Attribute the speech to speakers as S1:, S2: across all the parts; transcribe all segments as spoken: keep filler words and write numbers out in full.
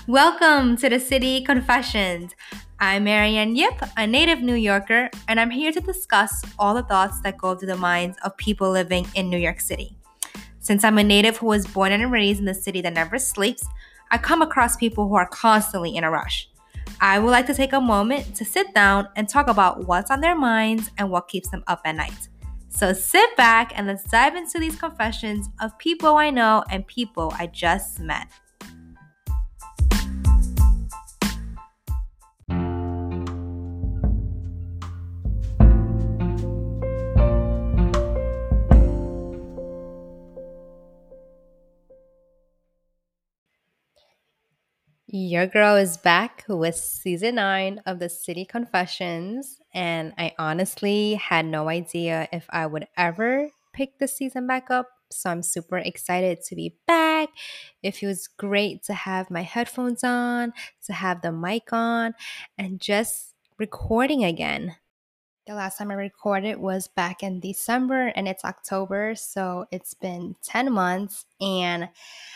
S1: Welcome to the City Confessions. I'm Marianne Yip, a native New Yorker, and I'm here to discuss all the thoughts that go through the minds of people living in New York City. Since I'm a native who was born and raised in the city that never sleeps, I come across people who are constantly in a rush. I would like to take a moment to sit down and talk about what's on their minds and what keeps them up at night. So sit back and let's dive into these confessions of people I know and people I just met. Your girl is back with season nine of the City Confessions, and I honestly had no idea if I would ever pick the season back up. So I'm super excited to be back. It feels great to have my headphones on, to have the mic on, and just recording again. The last time I recorded was back in December, and it's October, so it's been ten months, and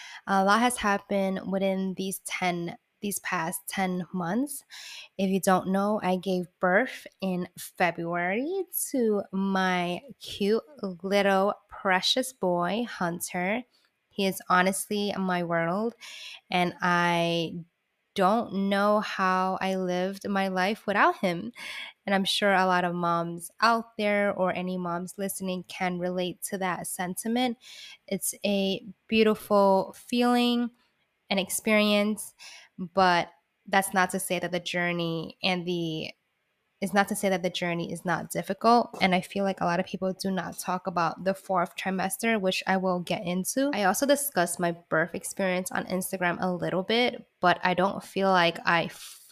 S1: a lot has happened within these ten these past ten months. If you don't know, I gave birth in February to my cute little precious boy, Hunter. He is honestly my world, and I don't know how I lived my life without him. And I'm sure a lot of moms out there or any moms listening can relate to that sentiment. It's a beautiful feeling and experience, but that's not to say that the journey and the it's not to say that the journey is not difficult. And I feel like a lot of people do not talk about the fourth trimester, which I will get into. I also discussed my birth experience on Instagram a little bit, but I don't feel like I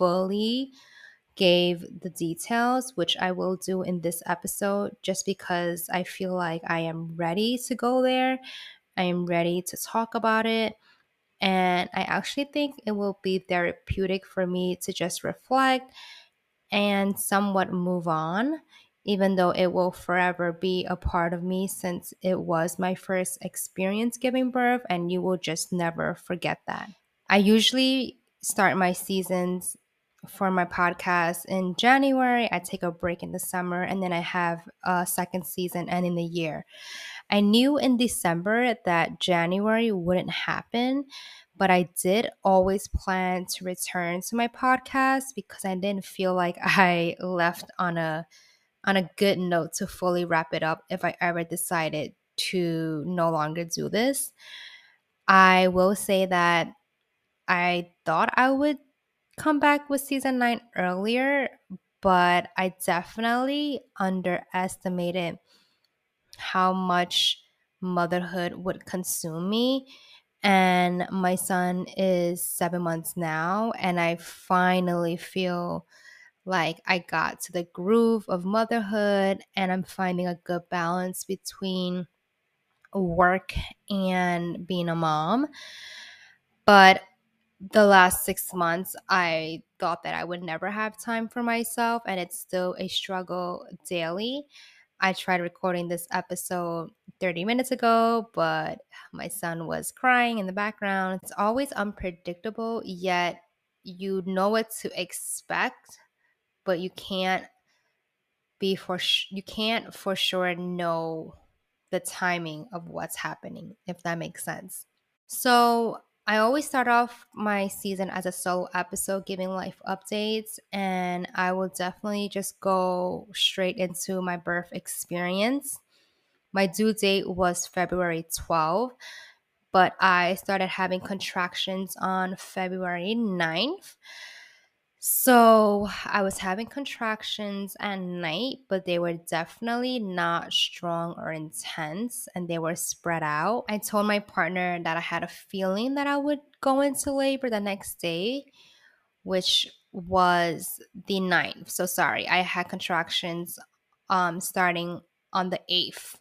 S1: fully gave the details, which I will do in this episode, just because I feel like I am ready to go there. I am ready to talk about it. And I actually think it will be therapeutic for me to just reflect and somewhat move on, even though it will forever be a part of me since it was my first experience giving birth, and you will just never forget that. I usually start my seasons for my podcast in January. I take a break in the summer, and then I have a second season ending the year. I knew in December that January wouldn't happen, but I did always plan to return to my podcast because I didn't feel like I left on a on a good note to fully wrap it up if I ever decided to no longer do this. I will say that I thought I would come back with season nine earlier, but I definitely underestimated how much motherhood would consume me. And my son is seven months now, and I finally feel like I got to the groove of motherhood, and I'm finding a good balance between work and being a mom. But the last six months, I thought that I would never have time for myself, and it's still a struggle daily. I tried recording this episode thirty minutes ago, but my son was crying in the background. It's always unpredictable, yet you know what to expect, but you can't be for sh- you can't for sure know the timing of what's happening, if that makes sense. So I always start off my season as a solo episode giving life updates, and I will definitely just go straight into my birth experience. My due date was February twelfth, but I started having contractions on February ninth. So I was having contractions at night, but they were definitely not strong or intense, and they were spread out. I told my partner that I had a feeling that I would go into labor the next day, which was the ninth. So sorry, I had contractions um starting on the eighth,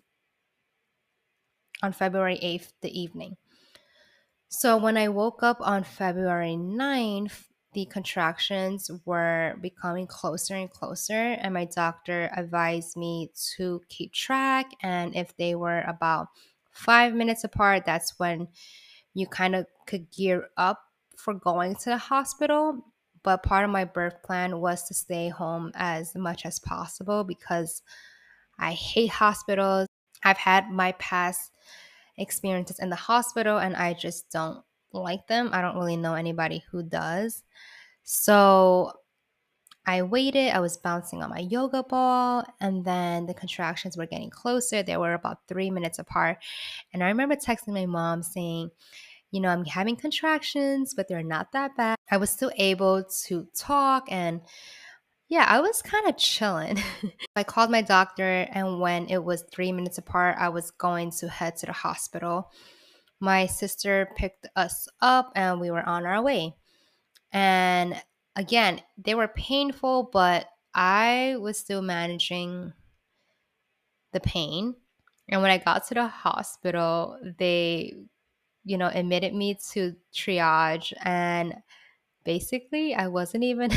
S1: on February eighth, the evening. So when I woke up on February ninth, the contractions were becoming closer and closer, and my doctor advised me to keep track. And if they were about five minutes apart, that's when you kind of could gear up for going to the hospital, but part of my birth plan was to stay home as much as possible because I hate hospitals. I've had my past experiences in the hospital and I just don't like them. I don't really know anybody who does. So I waited. I was bouncing on my yoga ball, and then the contractions were getting closer. They were about three minutes apart. And I remember texting my mom saying, you know, I'm having contractions, but they're not that bad. I was still able to talk, and yeah, I was kind of chilling. I called my doctor, and when it was three minutes apart, I was going to head to the hospital. My sister picked us up, and we were on our way. And again, they were painful, but I was still managing the pain. And when I got to the hospital, they, you know, admitted me to triage. And basically, I wasn't even.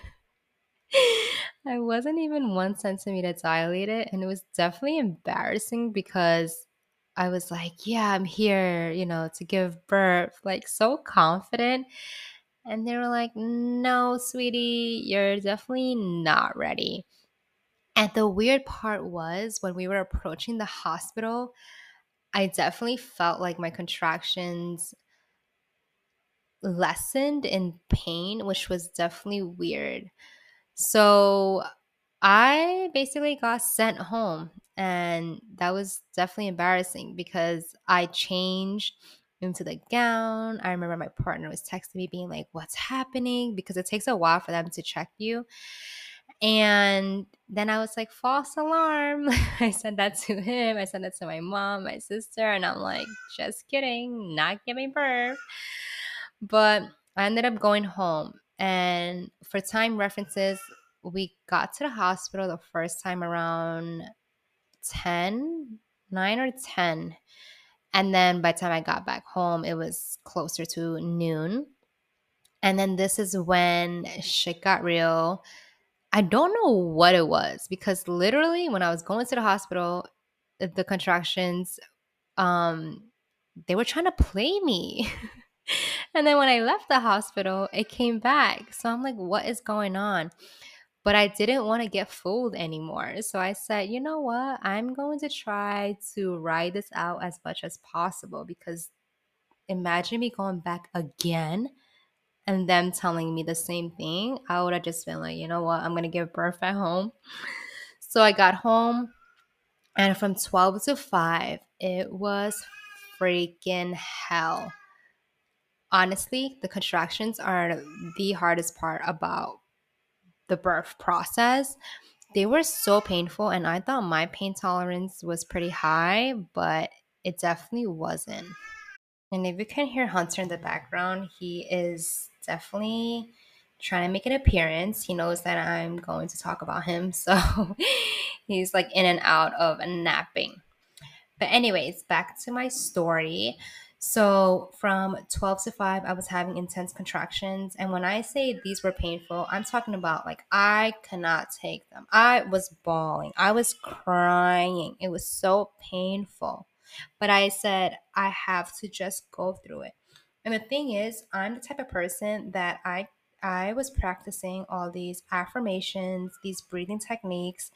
S1: I wasn't even one centimeter dilated, and it was definitely embarrassing because I was like, yeah, I'm here, you know, to give birth, like so confident. And they were like, no, sweetie, you're definitely not ready. And the weird part was when we were approaching the hospital, I definitely felt like my contractions lessened in pain, which was definitely weird. So I basically got sent home, and that was definitely embarrassing because I changed into the gown. I remember my partner was texting me being like, "What's happening?" Because it takes a while for them to check you. And then I was like, false alarm. I said that to him. I said that to my mom, my sister, and I'm like, just kidding, not giving birth. But I ended up going home. And for time references, we got to the hospital the first time around ten, nine or ten. And then by the time I got back home, it was closer to noon. And then this is when shit got real. I don't know what it was because literally when I was going to the hospital, the contractions, um, they were trying to play me. And then when I left the hospital, it came back. So I'm like, what is going on? But I didn't want to get fooled anymore. So I said, you know what? I'm going to try to ride this out as much as possible because imagine me going back again and them telling me the same thing. I would have just been like, you know what? I'm going to give birth at home. So I got home, and from twelve to five, it was freaking hell. Honestly, the contractions are the hardest part about the birth process. They were so painful, and I thought my pain tolerance was pretty high, but it definitely wasn't. And if you can hear Hunter in the background, he is definitely trying to make an appearance. He knows that I'm going to talk about him, so he's like in and out of napping. But anyways, back to my story. So from twelve to five, I was having intense contractions. And when I say these were painful, I'm talking about like I cannot take them. I was bawling. I was crying. It was so painful. But I said, I have to just go through it. And the thing is, I'm the type of person that I I was practicing all these affirmations, these breathing techniques,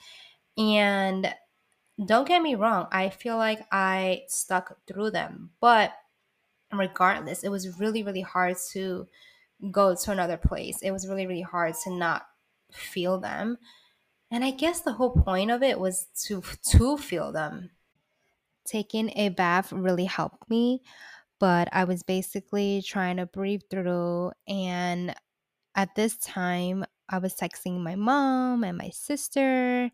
S1: and don't get me wrong, I feel like I stuck through them. But regardless, it was really, really hard to go to another place. It was really, really hard to not feel them. And I guess the whole point of it was to to feel them. Taking a bath really helped me, but I was basically trying to breathe through. And at this time, I was texting my mom and my sister,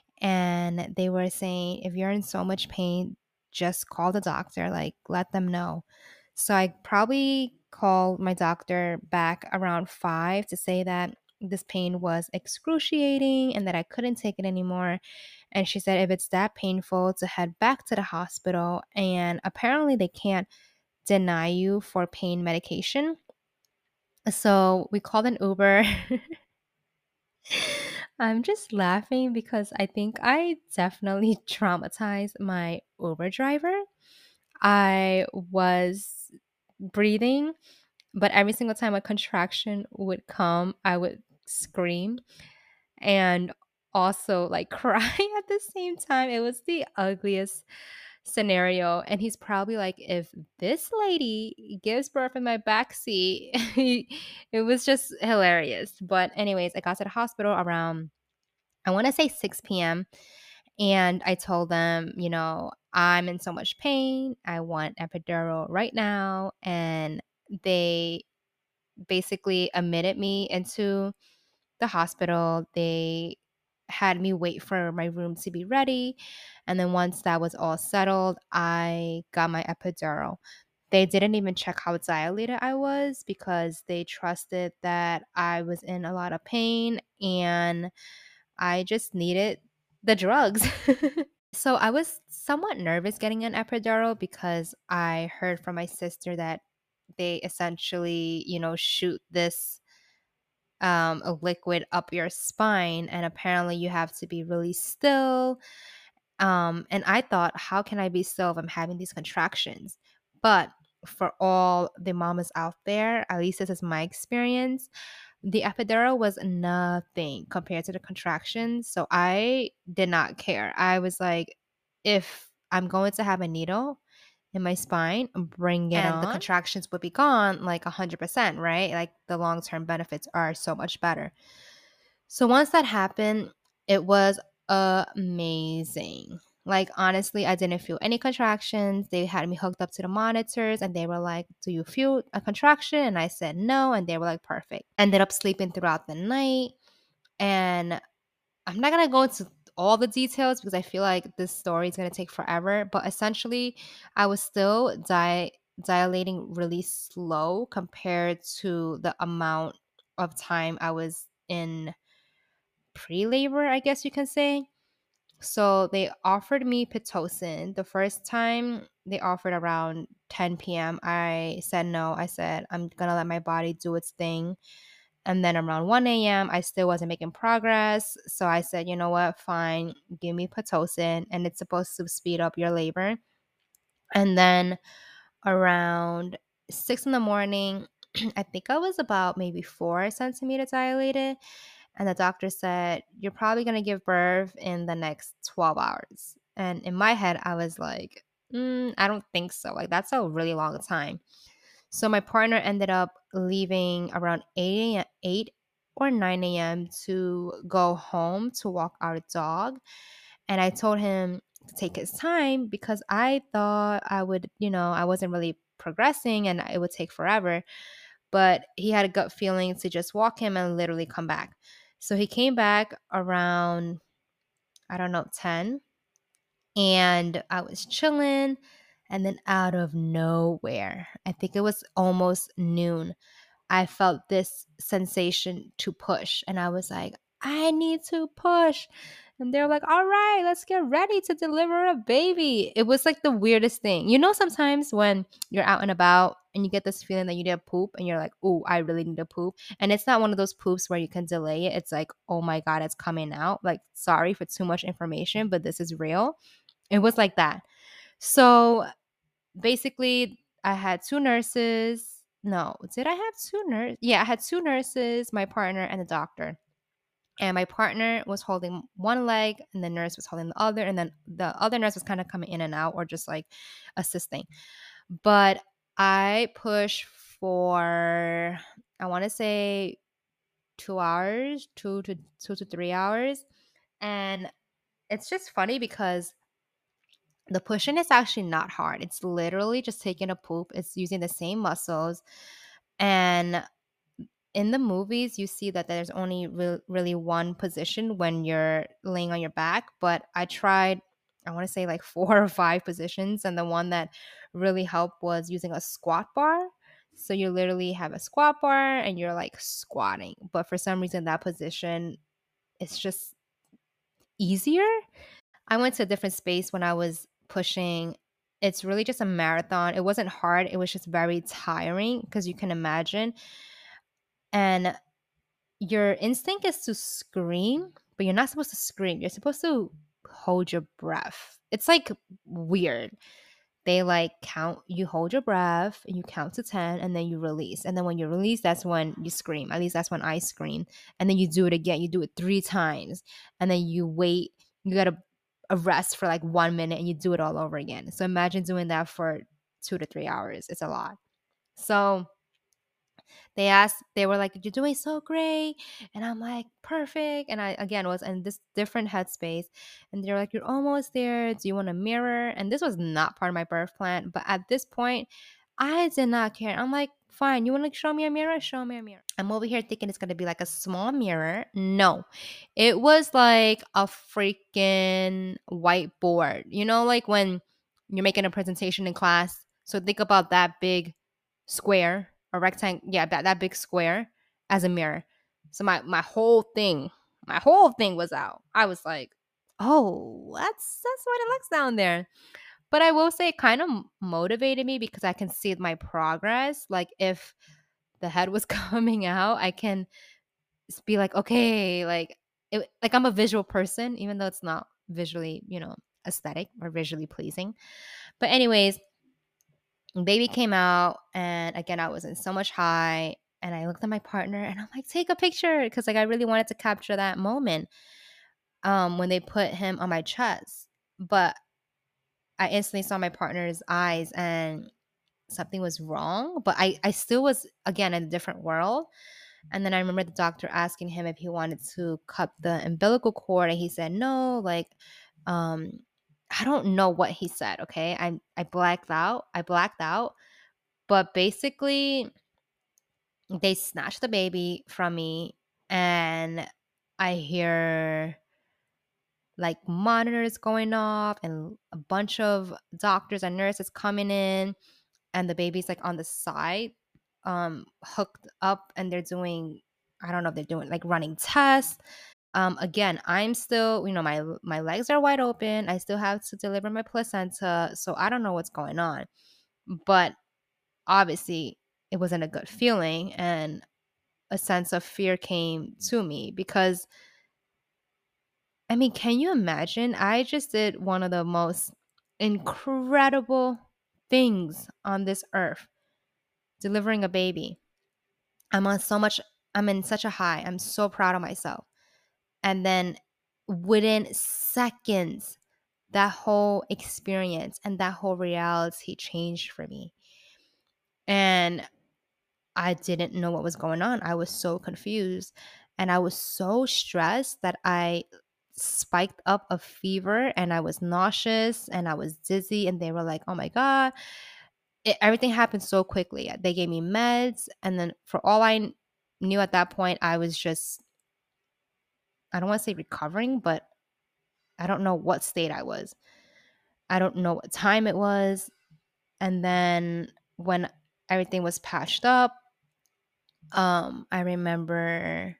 S1: and they were saying, if you're in so much pain, just call the doctor, like let them know. So I probably called my doctor back around five to say that this pain was excruciating and that I couldn't take it anymore. And she said if it's that painful to head back to the hospital, and apparently they can't deny you for pain medication. So we called an Uber. I'm just laughing because I think I definitely traumatized my Uber driver. I was breathing, But every single time a contraction would come, I would scream and also like cry at the same time. It was the ugliest scenario. And he's probably like, if this lady gives birth in my backseat, it was just hilarious. But, anyways, I got to the hospital around, I want to say six p.m. And I told them, you know, I'm in so much pain. I want epidural right now. And they basically admitted me into the hospital. They had me wait for my room to be ready. And then once that was all settled, I got my epidural. They didn't even check how dilated I was because they trusted that I was in a lot of pain and I just needed the drugs. So I was somewhat nervous getting an epidural because I heard from my sister that they essentially, you know, shoot this um, a liquid up your spine, and apparently you have to be really still. Um, and I thought, how can I be still if I'm having these contractions? But for all the mamas out there, at least this is my experience, the epidural was nothing compared to the contractions. So I did not care. I was like, if I'm going to have a needle in my spine, bring it and the
S2: on.
S1: contractions would be gone like one hundred percent, right? Like the long term benefits are so much better. So once that happened, it was amazing. Like, honestly, I didn't feel any contractions. They had me hooked up to the monitors and they were like, do you feel a contraction? And I said no. And they were like, perfect. Ended up sleeping throughout the night. And I'm not going to go into all the details because I feel like this story is going to take forever. But essentially, I was still di- dilating really slow compared to the amount of time I was in pre-labor, I guess you can say. So they offered me Pitocin. The first time they offered around ten p.m. I said no. I said I'm going to let my body do its thing. And then around one a.m., I still wasn't making progress. So I said, you know what? Fine. Give me Pitocin. And it's supposed to speed up your labor. And then around six in the morning, I think I was about maybe four centimeters dilated. And the doctor said, you're probably going to give birth in the next twelve hours. And in my head, I was like, mm, I don't think so. Like, that's a really long time. So my partner ended up leaving around eight a m, eight or nine a m to go home to walk our dog. And I told him to take his time because I thought I would, you know, I wasn't really progressing and it would take forever. But he had a gut feeling to just walk him and literally come back. So he came back around, I don't know, ten. And I was chilling. And then out of nowhere, I think it was almost noon, I felt this sensation to push. And I was like, I need to push. And they're like, all right, let's get ready to deliver a baby. It was like the weirdest thing. You know, sometimes when you're out and about and you get this feeling that you need a poop and you're like, oh, I really need a poop. And it's not one of those poops where you can delay it. It's like, oh my God, it's coming out. Like, sorry for too much information, but this is real. It was like that. So basically, I had two nurses. No, did I have two nurses? Yeah, I had two nurses, my partner, and the doctor. And my partner was holding one leg, and the nurse was holding the other. And then the other nurse was kind of coming in and out or just like assisting. But I pushed for, I want to say, two hours, two to two to three hours. And it's just funny because the pushing is actually not hard. It's literally just taking a poop. It's using the same muscles. And in the movies, you see that there's only re- really one position when you're laying on your back. But I tried, I want to say like four or five positions. And the one that really helped was using a squat bar. So you literally have a squat bar and you're like squatting. But for some reason, that position is just easier. I went to a different space when I was pushing. It's really just a marathon. It wasn't hard. It was just very tiring because you can imagine. And your instinct is to scream, but you're not supposed to scream. You're supposed to hold your breath. It's like weird. they like count, you hold your breath and you count to ten and then you release. And then when you release, that's when you scream. At least that's when I scream. And then you do it again. You do it three times. And then you wait. You got to a rest for like one minute and you do it all over again. So imagine doing that for two to three hours. It's a lot. So they asked, they were like, "You're doing so great." And I'm like, "Perfect." And I, again, was in this different headspace. And they're like, "You're almost there. Do you want a mirror?" And this was not part of my birth plan. But at this point, I did not care. I'm like, "Fine. You want to show me a mirror? Show me a mirror." I'm over here thinking it's going to be like a small mirror. No, it was like a freaking whiteboard. You know, like when you're making a presentation in class. So think about that big square, a rectangle, yeah, that, that big square as a mirror. So my my whole thing, my whole thing was out. I was like, "Oh, that's that's what it looks down there." But I will say it kind of motivated me because I can see my progress. Like if the head was coming out, I can be like, "Okay, like it, like I'm a visual person, even though it's not visually, you know, aesthetic or visually pleasing." But anyways, baby came out, and again, I was in so much high, and I looked at my partner and I'm like, "Take a picture," because like I really wanted to capture that moment um when they put him on my chest. But I instantly saw my partner's eyes and something was wrong, but I I still was again in a different world. And then I remember the doctor asking him if he wanted to cut the umbilical cord, and he said no. Like, um, I don't know what he said. Okay, I I blacked out. I blacked out. But basically, they snatched the baby from me, and I hear like monitors going off and a bunch of doctors and nurses coming in, and the baby's like on the side, um hooked up, and they're doing, I don't know if they're doing like running tests. Um again, I'm still, you know, my my legs are wide open. I still have to deliver my placenta, so I don't know what's going on. But obviously it wasn't a good feeling, and a sense of fear came to me because, I mean, can you imagine? I just did one of the most incredible things on this earth, delivering a baby. I'm on so much, I'm in such a high. I'm so proud of myself. And then within seconds, that whole experience and that whole reality changed for me. And I didn't know what was going on. I was so confused and I was so stressed that I spiked up a fever and I was nauseous and I was dizzy. And they were like, "Oh my God." It, everything happened so quickly. They gave me meds. And then for all I kn- knew at that point, I was just, I don't want to say recovering, but I don't know what state I was. I don't know what time it was. And then when everything was patched up, um, I remember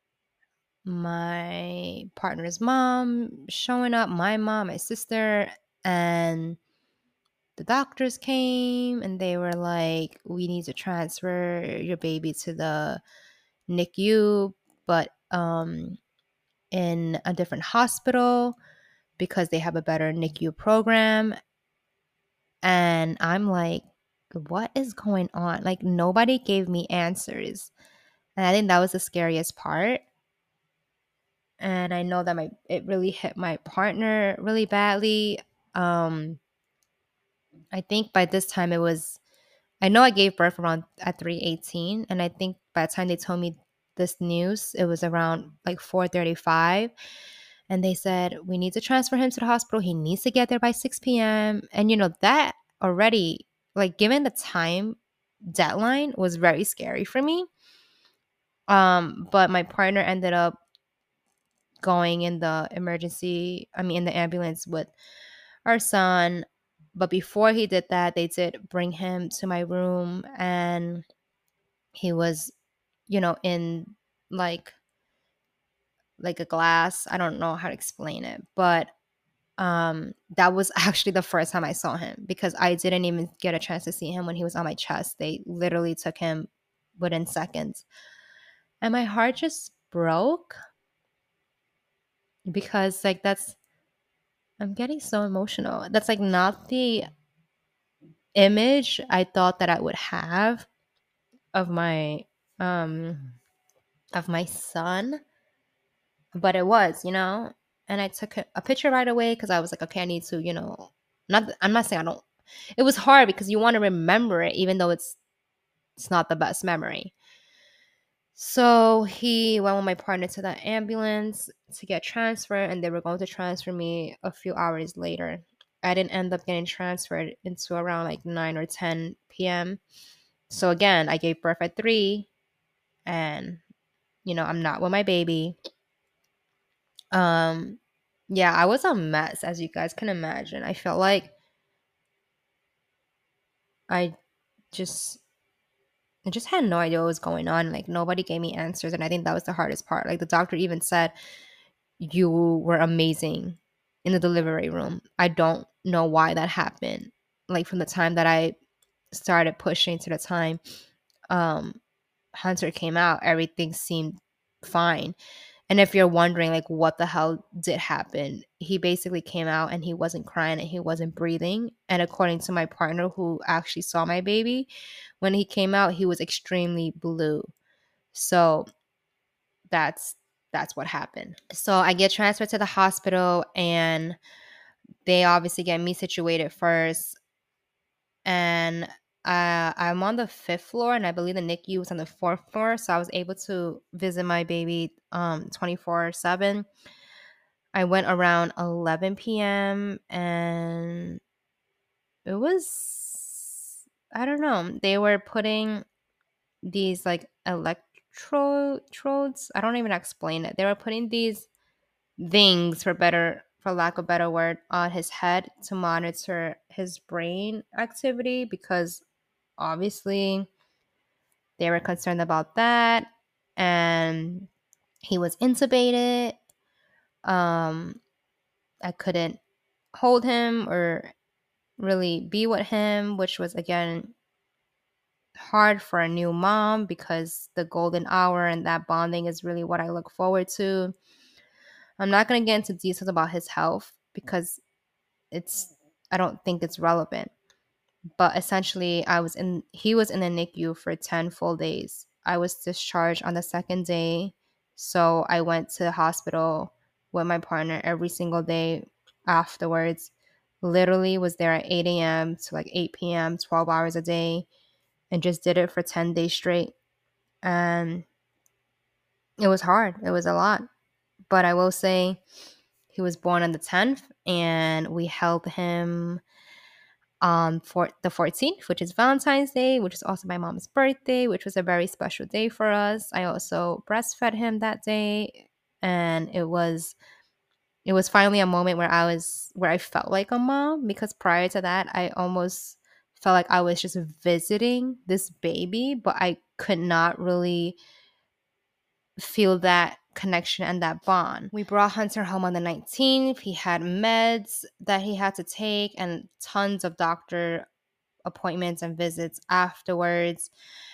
S1: my partner's mom showing up, my mom, my sister, and the doctors came and they were like, "We need to transfer your baby to the N I C U, but um, in a different hospital because they have a better N I C U program." And I'm like, "What is going on?" Like, nobody gave me answers. And I think that was the scariest part. And I know that my it really hit my partner really badly. Um, I think by this time it was, I know I gave birth around at three eighteen, and I think by the time they told me this news, it was around like four thirty-five, and they said, "We need to transfer him to the hospital. He needs to get there by six p.m." And you know that already, like given the time deadline, was very scary for me. Um, but my partner ended up going in the emergency, I mean in the ambulance with our son. But before he did that, they did bring him to my room, and he was, you know, in like like a glass. I don't know how to explain it, but um that was actually the first time I saw him because I didn't even get a chance to see him when he was on my chest. They literally took him within seconds. And my heart just broke because like that's, I'm getting so emotional. That's like not the image I thought that I would have of my um of my son, but it was, you know. And I took a a picture right away because I was like, okay, I need to, you know, not. th- I'm not saying I don't. It was hard because you want to remember it, even though it's it's not the best memory. So he went with my partner to the ambulance to get transferred, and they were going to transfer me a few hours later. I didn't end up getting transferred until around like nine or ten p m. So again, I gave birth at three, and you know, I'm not with my baby. Um, yeah, I was a mess, as you guys can imagine. I felt like I just I just had no idea what was going on. Like nobody gave me answers, and I think that was the hardest part. Like the doctor even said, "You were amazing in the delivery room." I don't know why that happened. Like from the time that I started pushing to the time um Hunter came out, everything seemed fine. And if you're wondering like what the hell did happen, he basically came out and he wasn't crying and he wasn't breathing. And according to my partner who actually saw my baby, when he came out, he was extremely blue. So that's that's what happened. So I get transferred to the hospital and they obviously get me situated first. And uh, I'm on the fifth floor, and I believe the N I C U was on the fourth floor. So I was able to visit my baby um twenty-four seven. I went around eleven p m and it was, I don't know. They were putting these like electrodes. I don't even explain it. They were putting these things, for better for lack of a better word, on his head to monitor his brain activity because obviously they were concerned about that. And he was intubated. Um I couldn't hold him or really be with him, which was again hard for a new mom because the golden hour and that bonding is really what I look forward to. I'm not going to get into details about his health because it's I don't think it's relevant. But essentially, I was in he was in the N I C U for ten full days. I was discharged on the second day, so I went to the hospital with my partner every single day afterwards. Literally was there at eight a m to like eight p m, twelve hours a day, and just did it for ten days straight. And it was hard. It was a lot. But I will say he was born on the tenth, and we held him um for the fourteenth, which is Valentine's Day, which is also my mom's birthday, which was a very special day for us. I also breastfed him that day, and it was it was finally a moment where I was where I felt like a mom, because prior to that I almost felt like I was just visiting this baby, but I could not really feel that connection and that bond. We brought Hunter home on the nineteenth. He had meds that he had to take and tons of doctor appointments and visits afterwards.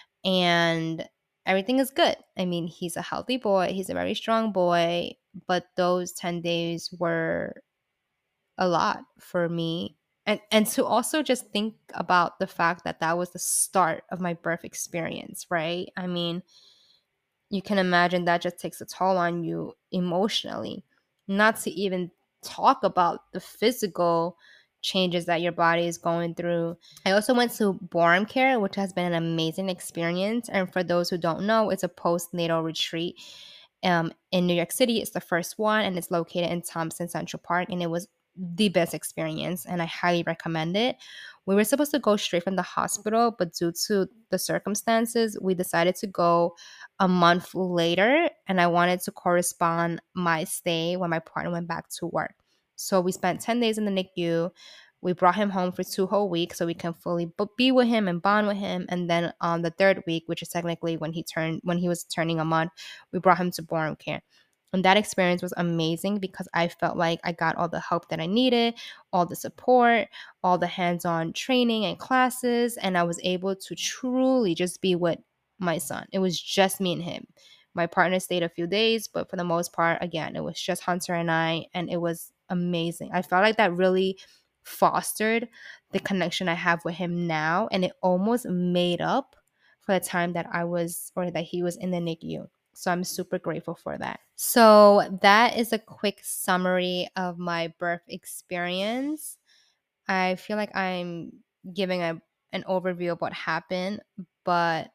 S1: And everything is good. I mean, he's a healthy boy, he's a very strong boy, but those ten days were a lot for me. And, and to also just think about the fact that that was the start of my birth experience, right? I mean, you can imagine that just takes a toll on you emotionally. Not to even talk about the physical changes that your body is going through. I also went to Borum Care, which has been an amazing experience. And for those who don't know, it's a postnatal retreat um, in New York City. It's the first one, and it's located in Thompson Central Park. And it was the best experience, and I highly recommend it. We were supposed to go straight from the hospital, but due to the circumstances, we decided to go a month later, and I wanted to correspond my stay when my partner went back to work. So we spent ten days in the N I C U. We brought him home for two whole weeks so we can fully be with him and bond with him. And then on the third week, which is technically when he turned when he was turning a month, we brought him to Borum Care. And that experience was amazing because I felt like I got all the help that I needed, all the support, all the hands-on training and classes, and I was able to truly just be with my son. It was just me and him. My partner stayed a few days, but for the most part, again, it was just Hunter and I, and it was amazing. I felt like that really fostered the connection I have with him now, and it almost made up for the time that I was or that he was in the N I C U. So I'm super grateful for that. So that is a quick summary of my birth experience. I feel like I'm giving a an overview of what happened, but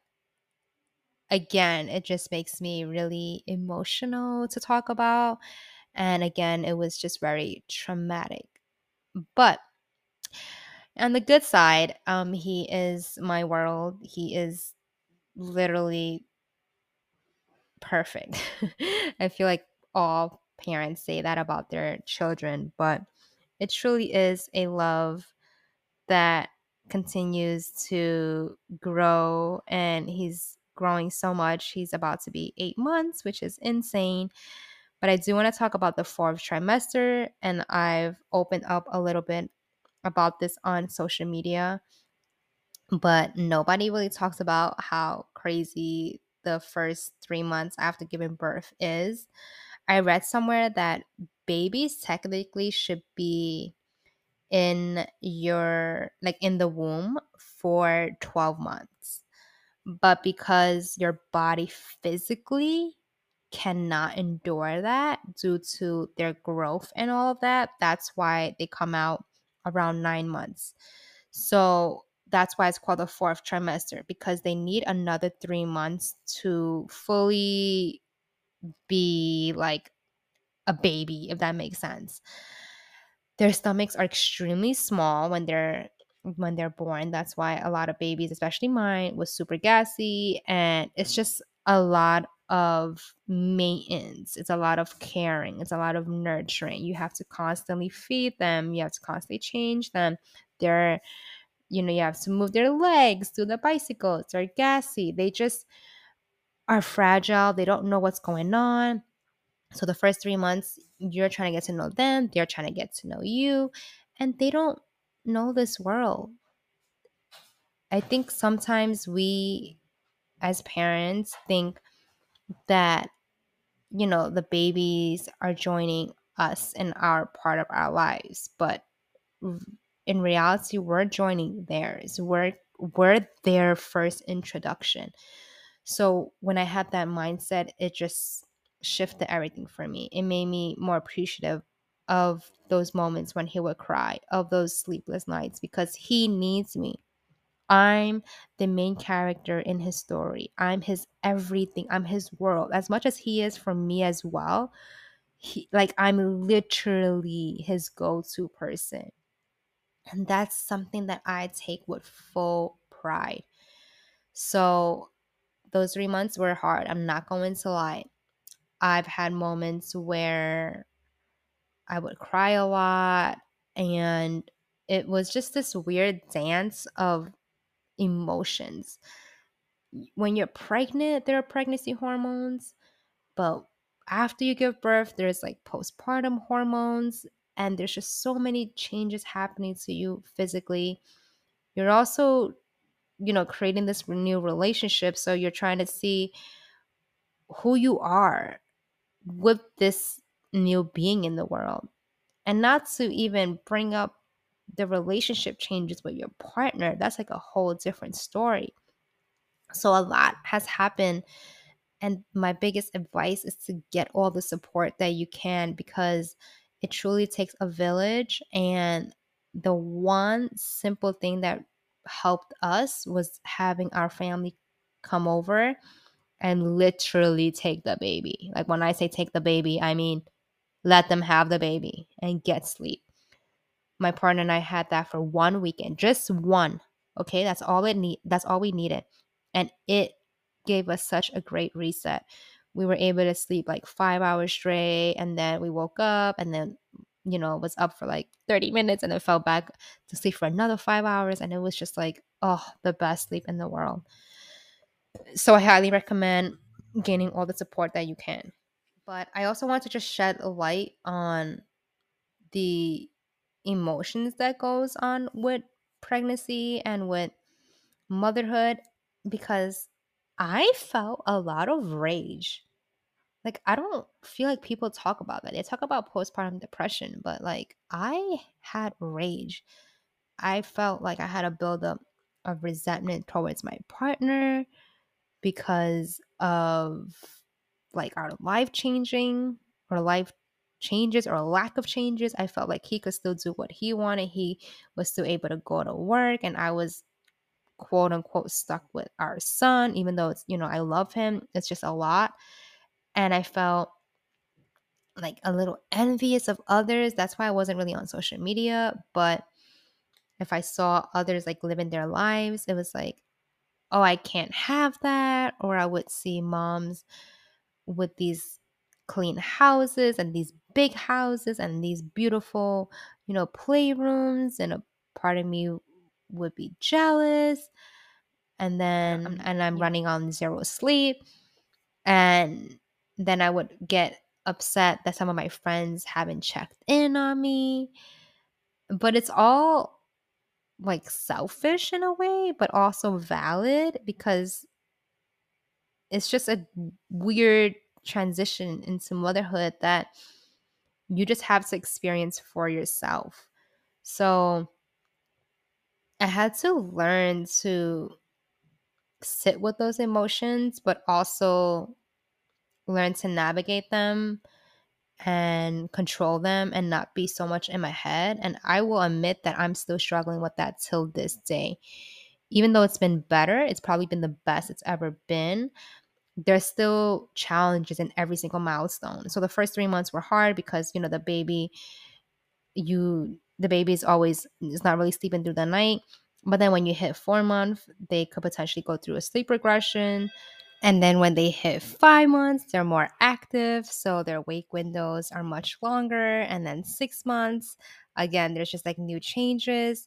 S1: again, it just makes me really emotional to talk about. And again, it was just very traumatic. But on the good side, um, he is my world. He is literally perfect. I feel like all parents say that about their children, but it truly is a love that continues to grow, and he's growing so much. He's about to be eight months, which is insane. But I do want to talk about the fourth trimester, and I've opened up a little bit about this on social media, but nobody really talks about how crazy the first three months after giving birth is. I read somewhere that babies technically should be in your like in the womb for twelve months, but because your body physically cannot endure that due to their growth and all of that, that's why they come out around nine months. So that's why it's called the fourth trimester, because they need another three months to fully be like a baby, if that makes sense. Their stomachs are extremely small when they're when they're born. That's why a lot of babies, especially mine, was super gassy, and it's just a lot of maintenance. It's a lot of caring. It's a lot of nurturing. You have to constantly feed them. You have to constantly change them. They're, you know, you have to move their legs, do the bicycles. They're gassy. They just are fragile. They don't know what's going on. So the first three months, you're trying to get to know them, they're trying to get to know you, and they don't know this world. I think sometimes we, as parents, think that, you know, the babies are joining us in our part of our lives, but in reality, we're joining theirs. We're we're their first introduction. So when I had that mindset, it just shifted everything for me. It made me more appreciative of those moments when he would cry, of those sleepless nights, because he needs me. I'm the main character in his story. I'm his everything. I'm his world. As much as he is for me as well, he, like I'm literally his go-to person. And that's something that I take with full pride. So those three months were hard. I'm not going to lie. I've had moments where I would cry a lot, and it was just this weird dance of emotions. When you're pregnant, there are pregnancy hormones, but after you give birth, there's like postpartum hormones, and there's just so many changes happening to you physically. You're also, you know, creating this new relationship, so you're trying to see who you are with this new being in the world. And not to even bring up the relationship changes with your partner. That's like a whole different story. So a lot has happened. And my biggest advice is to get all the support that you can, because it truly takes a village. And the one simple thing that helped us was having our family come over and literally take the baby. Like when I say take the baby, I mean let them have the baby and get sleep. My partner and I had that for one weekend, just one. Okay, that's all it need. That's all we needed, and it gave us such a great reset. We were able to sleep like five hours straight, and then we woke up, and then you know was up for like thirty minutes, and then fell back to sleep for another five hours, and it was just like, oh, the best sleep in the world. So I highly recommend gaining all the support that you can. But I also want to just shed a light on the emotions that goes on with pregnancy and with motherhood, because I felt a lot of rage Like, I don't feel like people talk about that. They talk about postpartum depression, but like, I had rage. I felt like I had a buildup of resentment towards my partner because of like our life changing or life changes or lack of changes. I felt like he could still do what he wanted. He was still able to go to work, and I was quote unquote stuck with our son, even though it's, you know, I love him. It's just a lot. And I felt like a little envious of others. That's why I wasn't really on social media. But if I saw others like living their lives, it was like, oh, I can't have that. Or I would see moms with these clean houses and these big houses and these beautiful, you know, playrooms. And a part of me would be jealous. And then, and I'm running on zero sleep. And then I would get upset that some of my friends haven't checked in on me. But it's all like selfish in a way, but also valid because it's just a weird transition into motherhood that you just have to experience for yourself. So I had to learn to sit with those emotions, but also learn to navigate them and control them and not be so much in my head. And I will admit that I'm still struggling with that till this day. Even though it's been better, it's probably been the best it's ever been. There's still challenges in every single milestone. So the first three months were hard because, you know, the baby, you, the baby is always, is not really sleeping through the night. But then when you hit four months, they could potentially go through a sleep regression. And then when they hit five months, they're more active. So their wake windows are much longer. And then six months, again, there's just like new changes.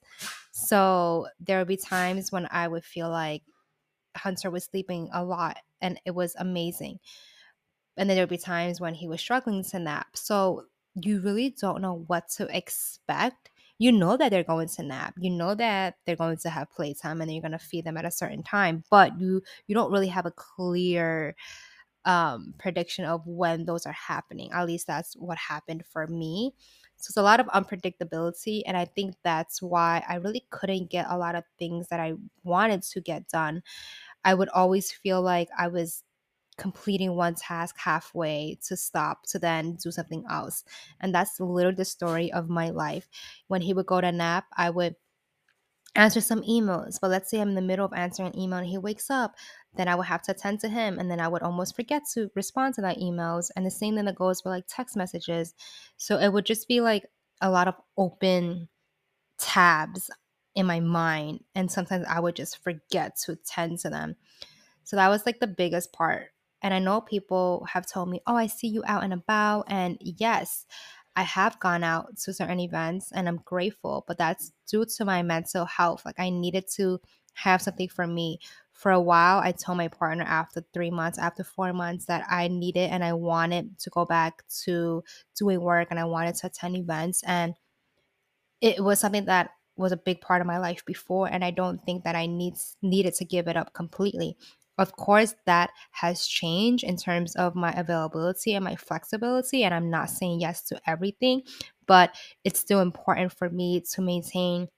S1: So there would be times when I would feel like Hunter was sleeping a lot and it was amazing. And then there would be times when he was struggling to nap. So you really don't know what to expect. You know that they're going to nap. You know that they're going to have playtime and then you're going to feed them at a certain time. But you you don't really have a clear um, prediction of when those are happening. At least that's what happened for me. So it's a lot of unpredictability. And I think that's why I really couldn't get a lot of things that I wanted to get done. I would always feel like I was completing one task halfway to stop to then do something else. And that's literally the story of my life. When he would go to nap, I would answer some emails. But let's say I'm in the middle of answering an email and he wakes up, then I would have to attend to him. And then I would almost forget to respond to that emails. And the same thing that goes for like text messages. So it would just be like a lot of open tabs in my mind. And sometimes I would just forget to attend to them. So that was like the biggest part. And I know people have told me, oh, I see you out and about. And yes, I have gone out to certain events and I'm grateful, but that's due to my mental health. Like I needed to have something for me. For a while, I told my partner after three months, after four months, that I needed and I wanted to go back to doing work and I wanted to attend events. And it was something that was a big part of my life before, and I don't think that I need needed to give it up completely. Of course, that has changed in terms of my availability and my flexibility, and I'm not saying yes to everything, but it's still important for me to maintain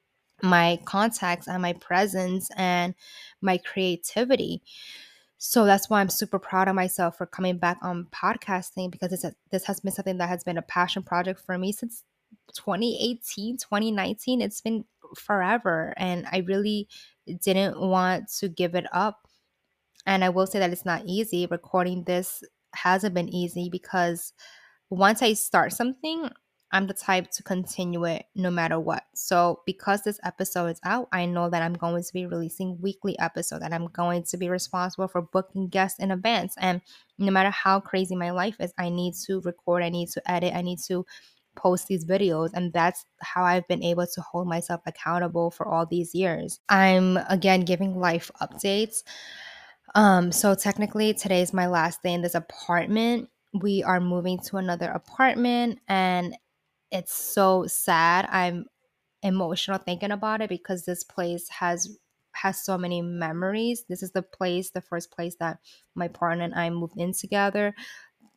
S1: my contacts and my presence and my creativity. So that's why I'm super proud of myself for coming back on podcasting because this, this has been something that has been a passion project for me since twenty eighteen, twenty nineteen. It's been forever. And I really didn't want to give it up. And I will say that it's not easy. Recording this hasn't been easy because once I start something, I'm the type to continue it no matter what. So because this episode is out, I know that I'm going to be releasing weekly episodes and I'm going to be responsible for booking guests in advance. And no matter how crazy my life is, I need to record, I need to edit, I need to post these videos. And that's how I've been able to hold myself accountable for all these years. I'm again giving life updates. Um, so technically today is my last day in this apartment. We are moving to another apartment and it's so sad. I'm emotional thinking about it because this place has has so many memories. This is the place, the first place that my partner and I moved in together.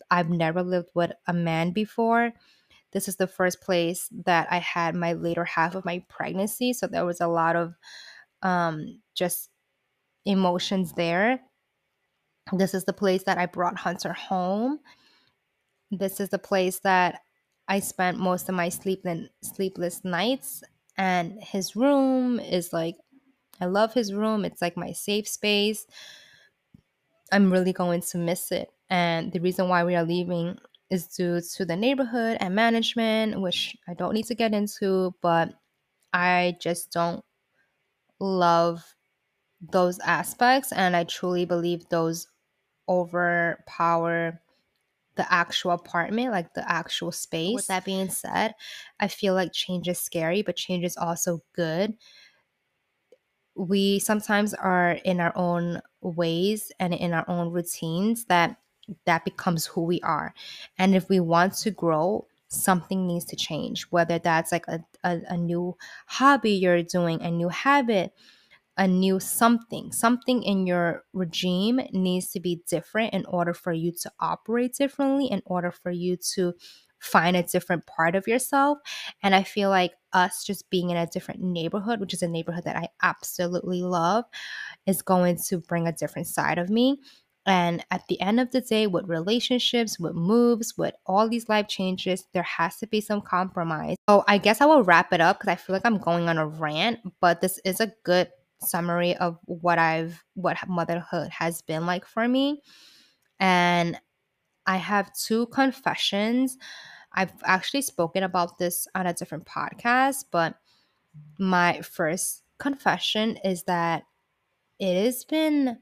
S1: I've never lived with a man before. This is the first place that I had my later half of my pregnancy. So there was a lot of um, just emotions there. This is the place that I brought Hunter home. This is the place that I spent most of my sleepless sleepless nights. And his room is like, I love his room. It's like my safe space. I'm really going to miss it. And the reason why we are leaving is due to the neighborhood and management, which I don't need to get into, but I just don't love those aspects. And I truly believe those overpower the actual apartment, like the actual space. With that being said, I feel like change is scary, but change is also good. We sometimes are in our own ways and in our own routines that that becomes who we are. And if we want to grow, something needs to change, whether that's like a, a, a new hobby you're doing, a new habit, a new something. Something in your regime needs to be different in order for you to operate differently, in order for you to find a different part of yourself. And I feel like us just being in a different neighborhood, which is a neighborhood that I absolutely love, is going to bring a different side of me. And at the end of the day, with relationships, with moves, with all these life changes, there has to be some compromise. So I guess I will wrap it up because I feel like I'm going on a rant, but this is a good summary of what I've what motherhood has been like for me. And I have two confessions. I've actually spoken about this on a different podcast, but my first confession is that it has been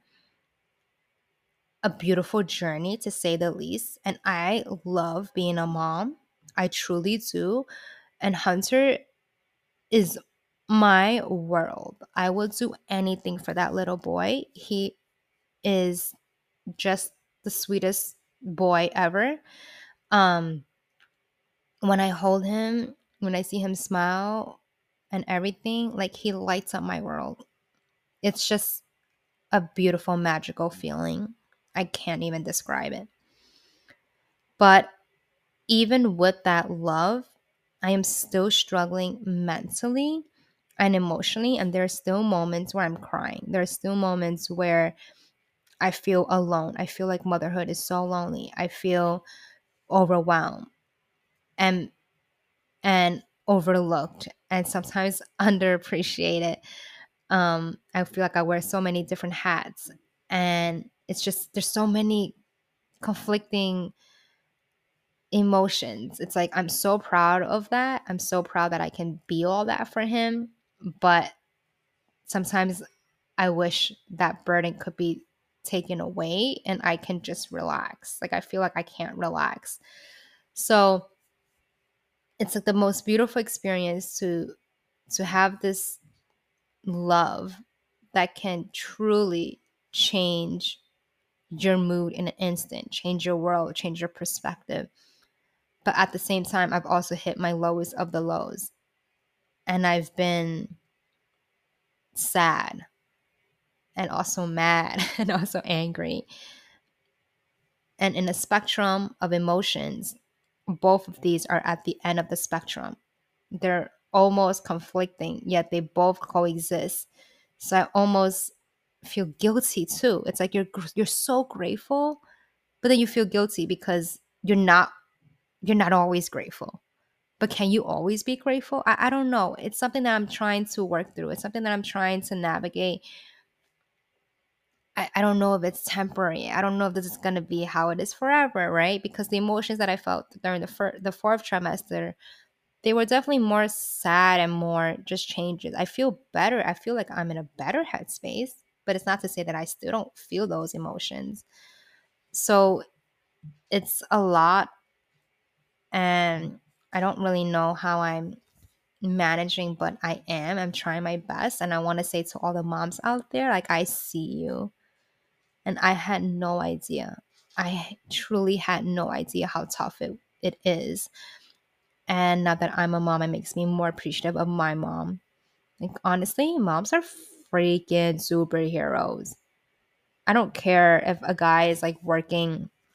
S1: a beautiful journey, to say the least. And I love being a mom. I truly do. And Hunter is my world. I will do anything for that little boy. He is just the sweetest boy ever. Um, when I hold him, when I see him smile and everything, like he lights up my world. It's just a beautiful, magical feeling. I can't even describe it. But even with that love, I am still struggling mentally and emotionally. And there are still moments where I'm crying. There are still moments where I feel alone. I feel like motherhood is so lonely. I feel overwhelmed and and overlooked and sometimes underappreciated. Um, I feel like I wear so many different hats, and it's just there's so many conflicting emotions. It's like I'm so proud of that. I'm so proud that I can be all that for him, but sometimes I wish that burden could be taken away and I can just relax. Like I feel like I can't relax. So it's like the most beautiful experience to to have this love that can truly change your mood in an instant, change your world, change your perspective. But at the same time, I've also hit my lowest of the lows. And I've been sad and also mad and also angry. And in a spectrum of emotions, both of these are at the end of the spectrum. They're almost conflicting, yet they both coexist. So I almost feel guilty too. It's like you're you're so grateful, but then you feel guilty because you're not you're not always grateful. But can you always be grateful? I, I don't know. It's something that I'm trying to work through. It's something that I'm trying to navigate. I, I don't know if it's temporary. I don't know if this is going to be how it is forever, right? Because the emotions that I felt during the fir- the fourth trimester, they were definitely more sad and more just changes. I feel better. I feel like I'm in a better headspace, but it's not to say that I still don't feel those emotions. So it's a lot, and I don't really know how I'm managing, but I am. I'm trying my best. And I want to say to all the moms out there, like, I see you. And I had no idea. I truly had no idea how tough it, it is. And now that I'm a mom, it makes me more appreciative of my mom. Like, honestly, moms are freaking superheroes. I don't care if a guy is like working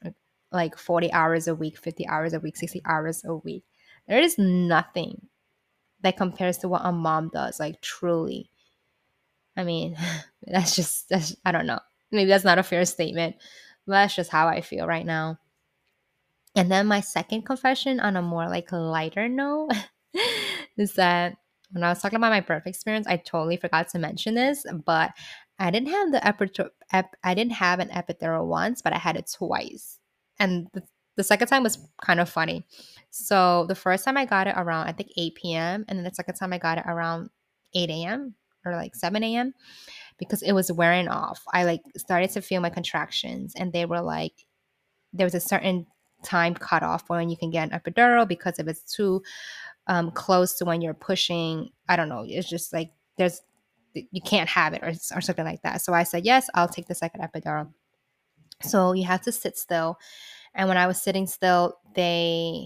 S1: like forty hours a week, fifty hours a week, sixty hours a week. There is nothing that compares to what a mom does, like truly. I mean, that's just, that's, I don't know. Maybe that's not a fair statement, but that's just how I feel right now. And then my second confession on a more like lighter note is that when I was talking about my birth experience, I totally forgot to mention this, but I didn't have the epidural. Ep- I didn't have an epidural once, but I had it twice, and the, the second time was kind of funny. So the first time I got it around I think eight p m, and then the second time I got it around eight a m or like seven a m because it was wearing off. I like started to feel my contractions, and they were like there was a certain time cutoff for when you can get an epidural because if it's too um, close to when you're pushing, I don't know. It's just like there's you can't have it or, or something like that. So I said yes, I'll take the second epidural. So you have to sit still, and when I was sitting still, they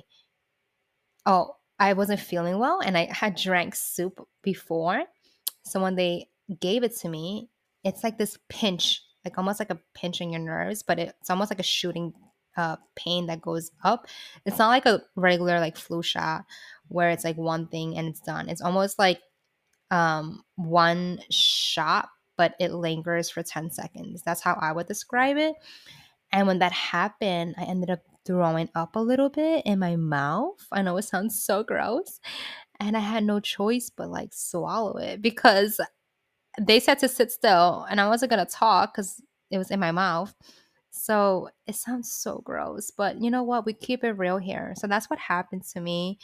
S1: oh I wasn't feeling well, and I had drank soup before. So when they gave it to me, it's like this pinch, like almost like a pinch in your nerves, but it's almost like a shooting uh, pain that goes up. It's not like a regular like flu shot where it's like one thing and it's done. It's almost like um, one shot, but it lingers for ten seconds. That's how I would describe it. And when that happened, I ended up throwing up a little bit in my mouth. I know it sounds so gross. And I had no choice but like swallow it because they said to sit still and I wasn't going to talk because it was in my mouth. So it sounds so gross. But you know what? We keep it real here. So that's what happened to me.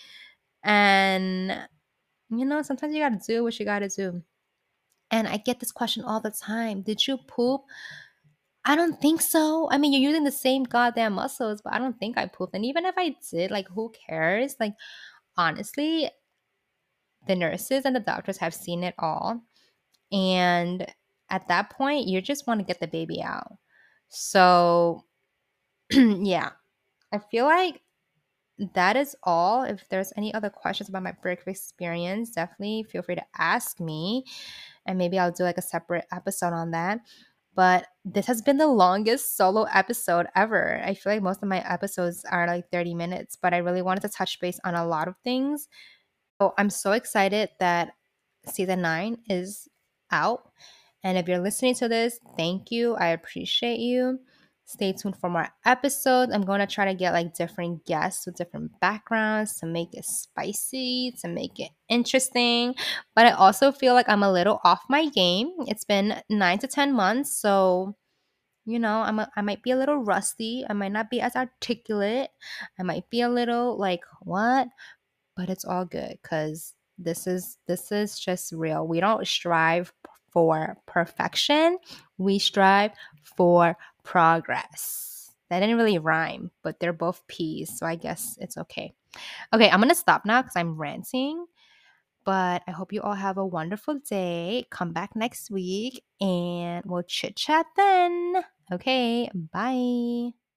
S1: And, you know, sometimes you got to do what you got to do. And I get this question all the time. Did you poop? I don't think so. I mean, you're using the same goddamn muscles, but I don't think I pooped. And even if I did, like, who cares? Like, honestly, the nurses and the doctors have seen it all. And at that point, you just want to get the baby out. So, yeah, I feel like that is all. If there's any other questions about my birth experience, definitely feel free to ask me. And maybe I'll do like a separate episode on that. But this has been the longest solo episode ever. I feel like most of my episodes are like thirty minutes, but I really wanted to touch base on a lot of things. So I'm so excited that season nine is out. And if you're listening to this, thank you. I appreciate you. Stay tuned for more episodes. I'm going to try to get like different guests with different backgrounds to make it spicy, to make it interesting. But I also feel like I'm a little off my game. It's been nine to ten months. So, you know, I'm a, I might be a little rusty. I might not be as articulate. I might be a little like, what? But it's all good because this is this is just real. We don't strive for perfection. We strive for progress. That didn't really rhyme, but they're both P's, so I guess it's okay. Okay, I'm gonna stop now because I'm ranting. But I hope you all have a wonderful day. Come back next week and we'll chit chat then. Okay, bye.